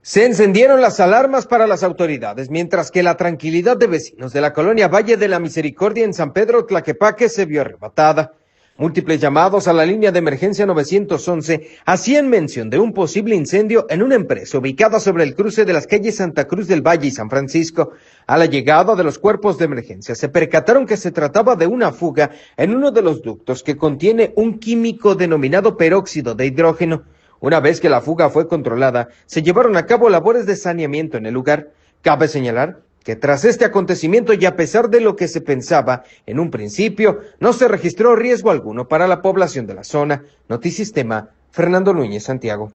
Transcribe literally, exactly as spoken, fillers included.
Se encendieron las alarmas para las autoridades, mientras que la tranquilidad de vecinos de la colonia Valle de la Misericordia en San Pedro Tlaquepaque se vio arrebatada. Múltiples llamados a la línea de emergencia novecientos once hacían mención de un posible incendio en una empresa ubicada sobre el cruce de las calles Santa Cruz del Valle y San Francisco. A la llegada de los cuerpos de emergencia se percataron que se trataba de una fuga en uno de los ductos que contiene un químico denominado peróxido de hidrógeno. Una vez que la fuga fue controlada, se llevaron a cabo labores de saneamiento en el lugar. Cabe señalar que tras este acontecimiento y a pesar de lo que se pensaba en un principio, no se registró riesgo alguno para la población de la zona. Notisistema, Fernando Núñez, Santiago.